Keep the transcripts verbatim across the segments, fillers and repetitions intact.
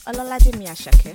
Olalademi Ashake.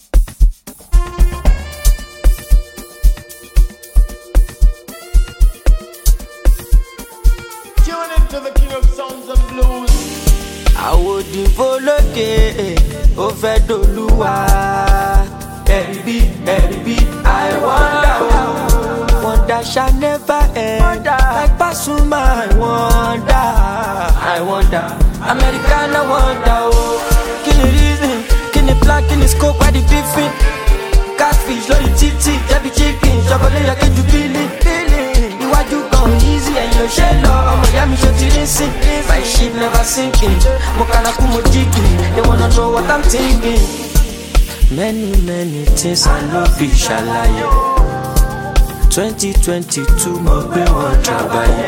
Tune into the king of sounds and blues. Àwòdìbò lókè ó fẹ́ dolúwa. Ẹ̀rí ẹ̀rí I wonder o. Wonder shall never end. Like Pasuma I wonder. I wonder. Americana wonder o. Kí ni reason? Kí ni plan? Kí ni scope? Why the beefing? Catfish lórí títì. Jẹ́bi chicken. Ṣọkọlẹ́ yẹ kéjú bílí. Iwájú kan easy ẹ̀yìn ò ṣe lọ. Ọmọ ìyá mi ṣe ti rí sí. My ship never sinking. Mo kànákú mo jígì. They wanna know what I'm thinking. Many many things I no fit ṣàlàyé. twenty twenty-two mo gbé wọn travayé.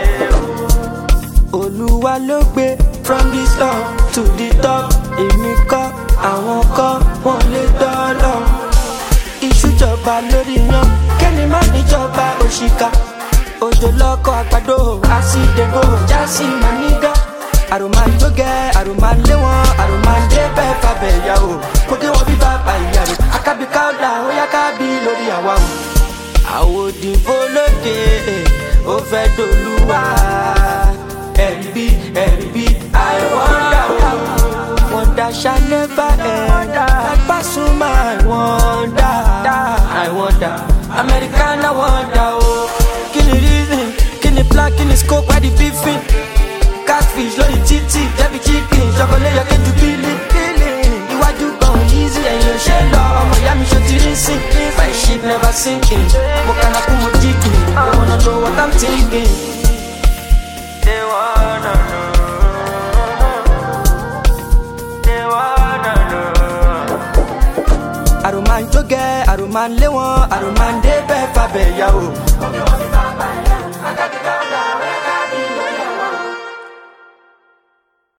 Olúwa ló gbé from the top to the top. Èmi kọ́ àwọn kọ́ wọ́n lè dọ́lọ́. Ìṣújọba lórí yan kẹ́ni má níjọba òṣìkà. Òjò lọ́kọ̀ àgbàdo àṣìdègò jásí mànígà. Àròmàndógẹ́ àròmàléwọ̀n àròmàndébẹ̀ fàbẹ̀ yà o. Kò dé wọn bí bàbá ìyá rẹ̀ akábí káwọ́dà ó yá kábí lórí àwa o. Àwòdìbò lókè ó fẹ́ dolúwa. Ẹ̀rí ẹ̀rí I wonder o. Wonder shall never end. Like Pasuma I wonder. I wonder. Americana wonder o. Kí ni reason? Kí ni plan? Kí ni scope? Why the beefing? Catfish lórí títì. Jẹ́bi chicken. Ṣọkọlẹ́ yẹ kéjú bílí. Iwájú kan easy ẹ̀yìn ò ṣe lọ. Ọmọ ìyá mi ṣe ti rí sí. My ship never sinking. Mo kànákú mo jígì. They wanna know what I'm thinking. They wanna know. They wanna know. Àròmàndógẹ́ àròmàléwọ̀n àròmàndébẹ̀ fàbẹ̀ yà o.